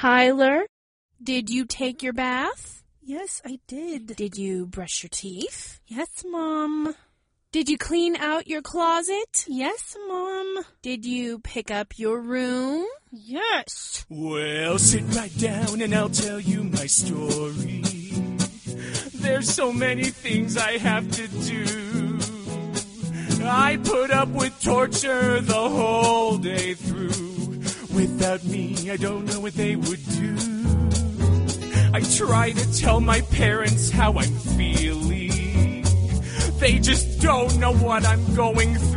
Tyler, did you take your bath? Yes, I did. Did you brush your teeth? Yes, Mom. Did you clean out your closet? Yes, Mom. Did you pick up your room? Yes. Well, sit right down and I'll tell you my story. There's so many things I have to do. I put up with torture the whole day through. Without me, I don't know what they would do. I try to tell my parents how I'm feeling. They just don't know what I'm going through.